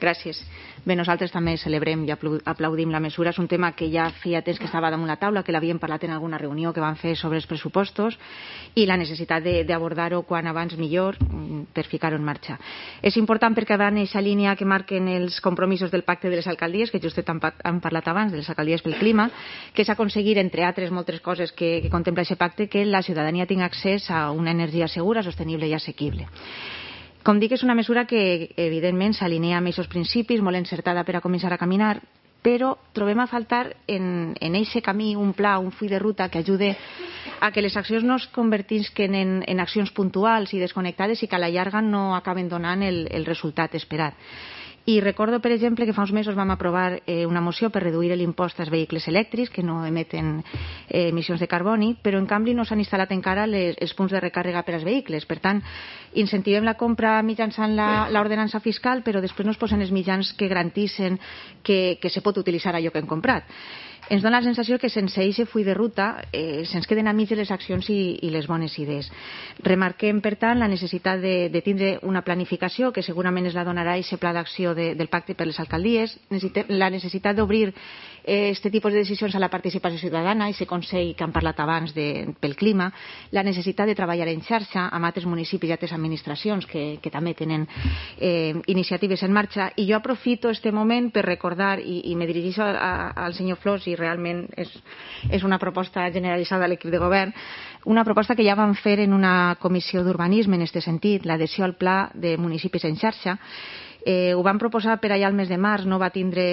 Gràcies. Bé, nosaltres també celebrem i aplaudim la mesura. És un tema que ja feia temps que estava damunt la taula, que l'havíem parlat en alguna reunió que van fer sobre els pressupostos i la necessitat d'abordar-ho quan abans millor per ficar-ho en marxa. És important perquè va en aquesta línia que marquen els compromisos del pacte de les alcaldies, que justet han parlat abans, de les alcaldies pel clima, que és aconseguir, entre altres moltes coses que contempla aquest pacte, que la ciutadania tingui accés a una energia segura, sostenible i assequible. Com dic, és una mesura que, evidentment, s'alinea amb aquests principis, molt encertada per a començar a caminar, però trobem a faltar en aquest camí un pla, un full de ruta que ajude a que les accions no es convertisquen en accions puntuals i desconnectades i que a la llarga no acaben donant el resultat esperat. I recordo, per exemple, que fa uns mesos vam aprovar una moció per reduir l'impost als vehicles elèctrics que no emeten emissions de carboni, però en canvi no s'han instal·lat encara els punts de recàrrega per als vehicles. Per tant, incentivem la compra mitjançant l'ordenança fiscal, però després no es posen els mitjans que garantissin que se pot utilitzar allò que hem comprat. Ens dona la sensació que sense aquest full de ruta se'ns queden a mig les accions i les bones idees. Remarquem, per tant, la necessitat de tindre una planificació, que segurament es la donarà aquest pla d'acció del pacte per les alcaldies, la necessitat d'obrir aquest tipus de decisions a la participació ciutadana, aquest consell que han parlat abans pel clima, la necessitat de treballar en xarxa amb altres municipis i altres administracions que també tenen iniciatives en marxa. I jo aprofito este moment per recordar, i me dirigeixo al senyor Flors, i realment és una proposta generalitzada a l'equip de govern, una proposta que ja vam fer en una comissió d'urbanisme en aquest sentit, l'adhesió al pla de municipis en xarxa. Ho vam proposar per allà al mes de març, no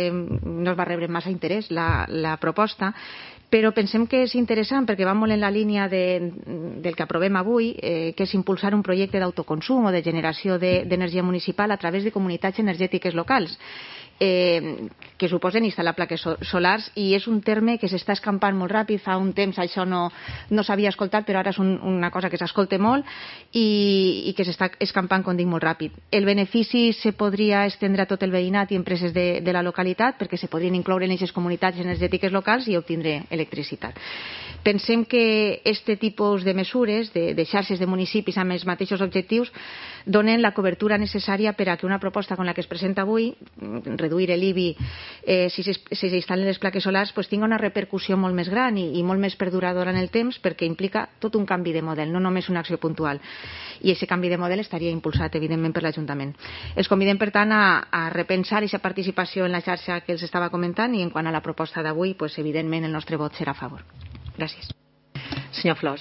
es va rebre massa interès la proposta, però pensem que és interessant perquè va molt en la línia del que aprovem avui, que és impulsar un projecte d'autoconsum o de generació d'energia municipal a través de comunitats energètiques locals, que suposen instal·lar plaques solars, i és un terme que s'està escampant molt ràpid. Fa un temps això no s'havia escoltat, però ara és una cosa que s'escolta molt i que s'està escampant, com dic, molt ràpid. El benefici se podria estendre a tot el veïnat i empreses de la localitat, perquè se podrien incloure en aquestes comunitats energètiques locals i obtindre electricitat. Pensem que aquest tipus de mesures, de xarxes de municipis amb els mateixos objectius, donen la cobertura necessària per a que una proposta com la que es presenta avui, reduir l'IBI si s'instal·len les plaques solars, tingui una repercussió molt més gran i molt més perduradora en el temps, perquè implica tot un canvi de model, no només una acció puntual. I aquest canvi de model estaria impulsat, evidentment, per l'Ajuntament. Els convidem, per tant, a repensar aquesta participació en la xarxa que els estava comentant, i en quant a la proposta d'avui, evidentment, el nostre vot serà a favor. Gràcies. Senyor Flors.